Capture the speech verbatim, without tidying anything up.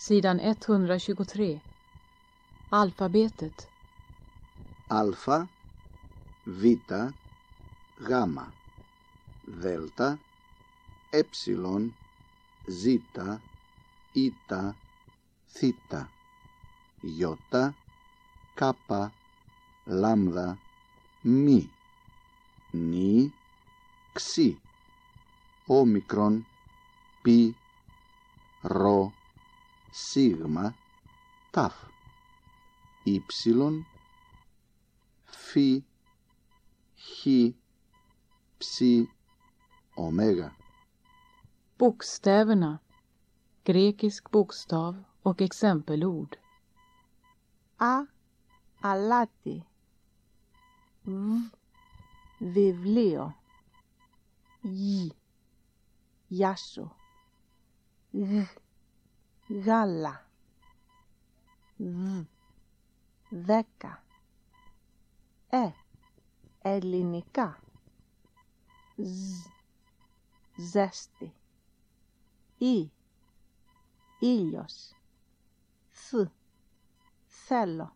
Sidan etthundratjugotre. Alfabetet. Alfa, Β, Γ, Δέλτα, Έψιλον, Ζήτα, Ήτα, Θήτα, Ιώτα, Κάπα, Λάμδα, Μη, Νη, Ξι, Όμικρον, Πι, Ρο, Σίγμα, Ταφ, Ήψιλον, Φι, Χ, Ψι, Ωμέγα. Bokstäverna. Grekisk bokstav och exempelord. A. Αλάτι. Β. Βιβλίο. Γ. Γιάσο. Γ. Γάλα. Δ. Δέκα. Ε. Ελληνικά. Ζ. Ζέστη. Ι. Ήλιος. Θ. Θέλω.